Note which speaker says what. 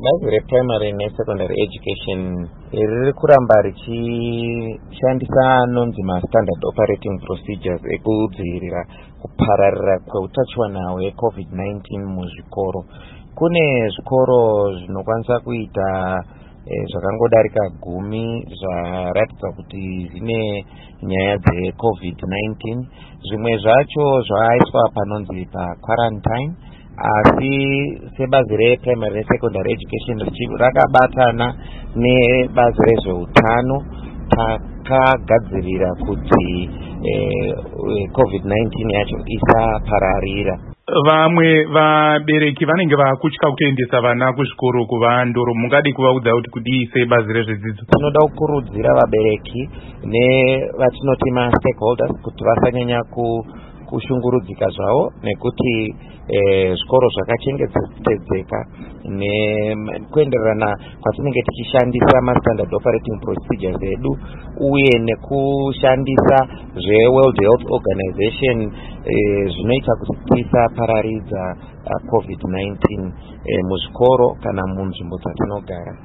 Speaker 1: Bazi reprimary nesecondary education riri kuramba richishandisa anonzi standard operating procedures ekudzivirira kupararira kweutachiwana hweCovid-19 muzvikoro. Kune zvikoro zvinokwanisa kuita zvakangodarika 10 zvaratidza kuti zvine nyaya dzeCovid-19. Zvimwe zvacho zvaaiswa panonzi quarantine. Asi sebazi reprimary nesecondary education rakabatana nebazi rezveutano takagadzirira kuti COVID-19 yacho isapararira.
Speaker 2: Vamwe vabereki vanenge vakutya kutoendesa vana kuzvikoro kuvandoro, mungadi kuvaudza kuti kudii sebazi rezvedzidzo?
Speaker 1: Tinoda kukurudzira vabereki nevatinoti stakeholders kuti vasanyanya kushungurudzika zvavo nekuti zvikoro zvakachengetedzeka nekuenderana kwatinenge tichishandisa standard operating procedures edu uye nekushandisa zveWorld Health Organization zvinoita kuti tisapararidza COVID-19 muzvikoro kana munzvimbo dzatinogara.